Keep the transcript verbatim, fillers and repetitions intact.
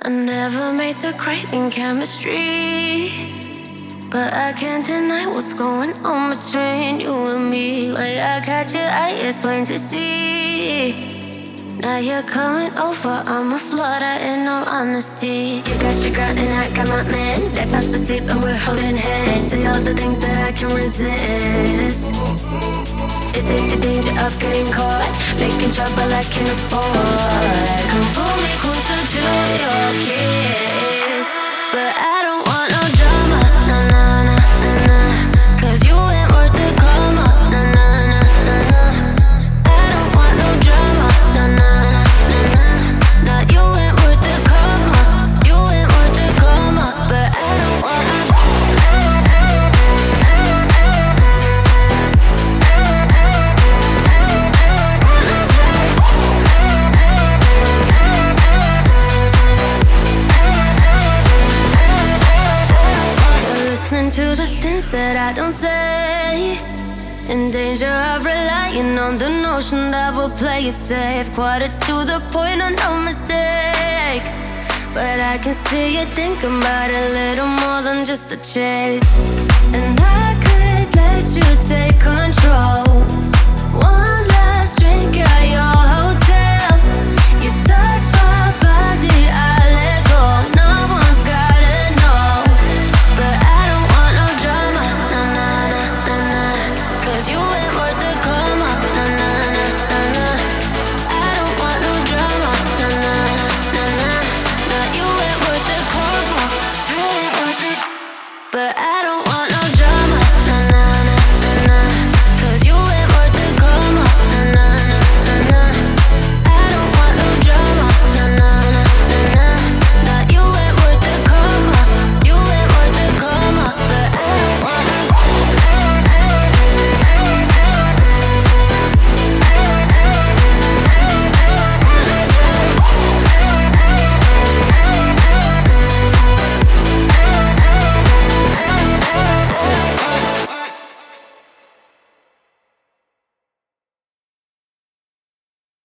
I never made the grade in chemistry, but I can't deny what's going on between you and me. Like I catch your eye, it's plain to see. Now you're coming over, I'm a flutter in all honesty. You got your girl and I got my man. They fast asleep and we're holding hands. Say all the things that I can resist. Is it the danger of getting caught? Making trouble I can't afford. Come pull me closer to your kiss. But I don't want no drama, nah nah nah nah nah. Cause you ain't worth the karma, nah nah nah nah nah. I don't want no drama, nah nah nah nah nah. Nah, you ain't worth the karma, you ain't worth the karma. But I don't want no. Listening to the things that I don't say. In danger of relying on the notion that we'll play it safe. Quarter to the point, on no mistake. But I can see you thinking about it a little more than just a chase. And I could let you take control. One last drink at your